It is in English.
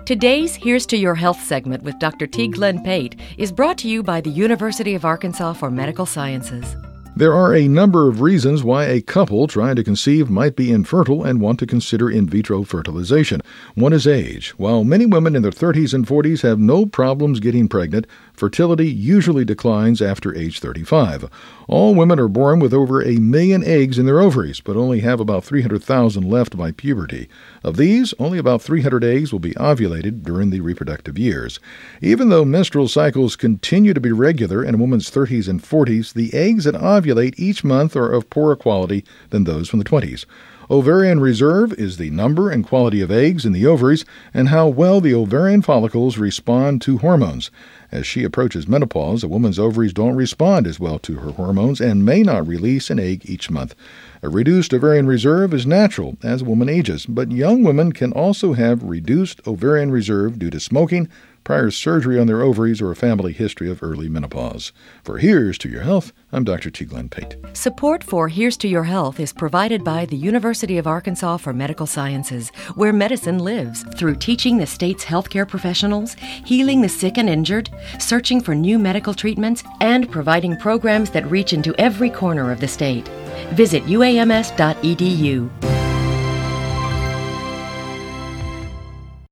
Today's Here's to Your Health segment with Dr. T. Glenn Pate is brought to you by the University of Arkansas for Medical Sciences. There are a number of reasons why a couple trying to conceive might be infertile and want to consider in vitro fertilization. One is age. While many women in their 30s and 40s have no problems getting pregnant, fertility usually declines after age 35. All women are born with over 1 million eggs in their ovaries, but only have about 300,000 left by puberty. Of these, only about 300 eggs will be ovulated during the reproductive years. Even though menstrual cycles continue to be regular in a woman's 30s and 40s, the eggs that ovulate each month are of poorer quality than those from the 20s. Ovarian reserve is the number and quality of eggs in the ovaries and how well the ovarian follicles respond to hormones. As she approaches menopause, a woman's ovaries don't respond as well to her hormones and may not release an egg each month. A reduced ovarian reserve is natural as a woman ages, but young women can also have reduced ovarian reserve due to smoking, prior surgery on their ovaries, or a family history of early menopause. For Here's to Your Health, I'm Dr. T. Glenn Pate. Support for Here's to Your Health is provided by the University of Arkansas for Medical Sciences, where medicine lives, through teaching the state's healthcare professionals, healing the sick and injured, searching for new medical treatments, and providing programs that reach into every corner of the state. Visit uams.edu.